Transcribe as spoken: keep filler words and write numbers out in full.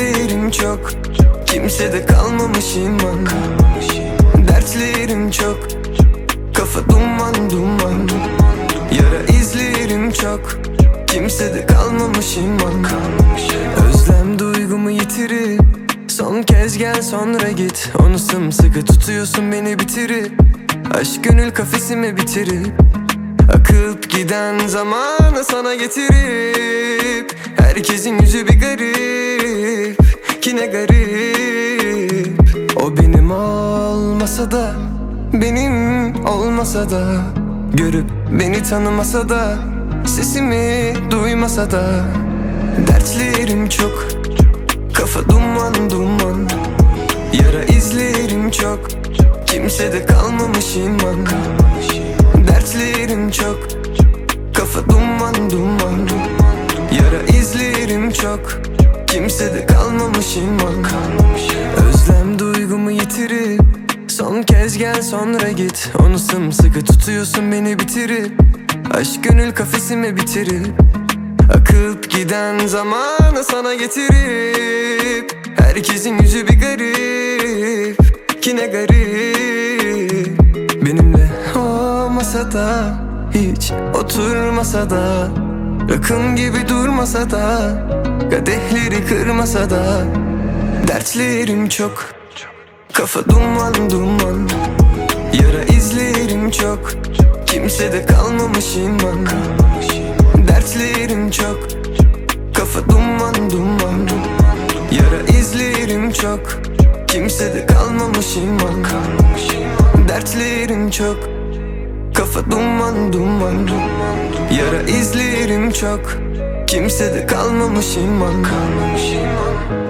Dertlerim çok, kimsede kalmamış iman. Dertlerim çok, kafa duman duman. Yara izlerim çok, kimsede kalmamış iman. Özlem duygumu yitirip son kez gel sonra git. Onu sımsıkı tutuyorsun beni bitirip, aşk gönül kafesime bitirip, akıp giden zamanı sana getirip. Herkesin yüzü bir garip, ki ne garip. O benim olmasa da, benim olmasa da, görüp beni tanımasa da, sesimi duymasa da. Dertlerim çok, kafa duman duman. Yara izlerim çok, kimsede kalmamış iman. Dertlerim çok, kafa duman duman. Yara izlerim çok, kimsede kalmamış iman. Özlem duygumu yitirip son kez gel sonra git. Onu sımsıkı tutuyorsun beni bitirip, aşk gönül kafesime bitirip, akıp giden zamanı sana getirip. Herkesin yüzü bir garip, ki ne garip. Benimle olmasa da, hiç oturmasa da, rakım gibi durmasa da, kadehleri kırmasa da. Dertlerim çok, kafa duman duman. Yara izlerim çok, kimsede kalmamış iman. Dertlerim çok, kafa duman duman. Yara izlerim çok, kimsede kalmamış iman. Dertlerim çok, kafa duman duman. Yara izlerim çok, kimsede kalmamış iman.